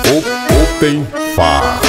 Open Far.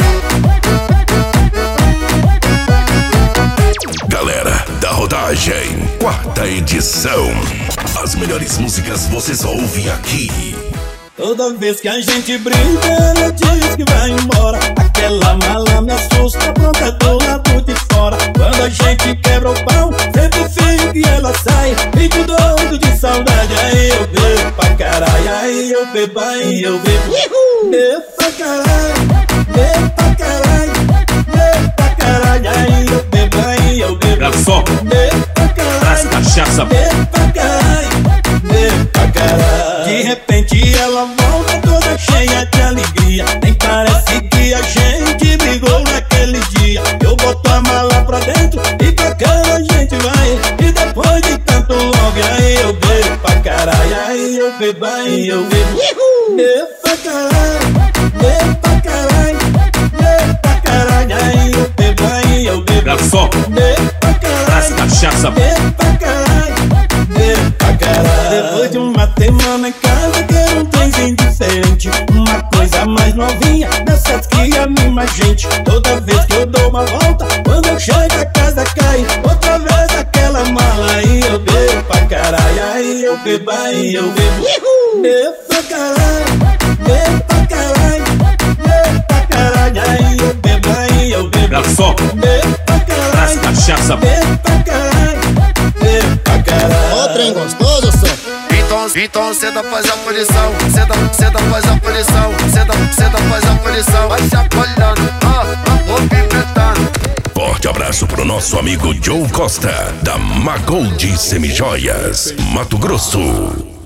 Galera da Rodagem, 4ª edição. As melhores músicas você só ouve aqui. Toda vez que a gente brinca, ela diz que vai embora. Aquela mala me assusta, pronta do lado de fora. Quando a gente quebra o pau, sempre finge que ela sai. Fico doido de saudade, aí eu bebo pra caralho. Aí eu bebo, aí eu bebo. Bebo pra caralho, bebo pra caralho, bebo pra caralho. Aí eu bebo, Garçom, bebo pra traz caralho, cachaça. bebo pra caralho, bebo pra caralho. De repente ela volta toda cheia de alegria. Nem parece que a gente brigou naquele dia. Eu boto a mala pra dentro e pra cá a gente vai. E depois de tanto love, aí eu bebo pra caralho. Aí eu bebo, aí eu bebo. Bebo pra caralho, bebo pra caralho, bebo pra caralho. Aí eu bebo, Garçom, bebo pra traz caralho, cachaça. bebo pra caralho, bebo pra caralho. Depois de uma semana em casa, quero um trenzinho diferente. Uma coisa mais novinha, dessas que anima a gente. Toda vez que eu dou uma volta, quando eu chego a casa cai outra vez aquela mala. Aí eu bebo pra caralho, aí eu bebo, aí eu bebo. Bebo pra caralho, bebo pra caralho, bebo pra caralho. Aí eu bebo, Garçom, bebo pra traz caralho, cachaça. bebo pra caralho, bebo pra caralho. Ó, trem gostoso, só. Então ceda faz a posição, ceda faz a posição, ceda faz a posição. Vai chacoalhando, movimentando. Forte abraço pro nosso amigo Joe Costa, da Magold Semijoias, Mato Grosso.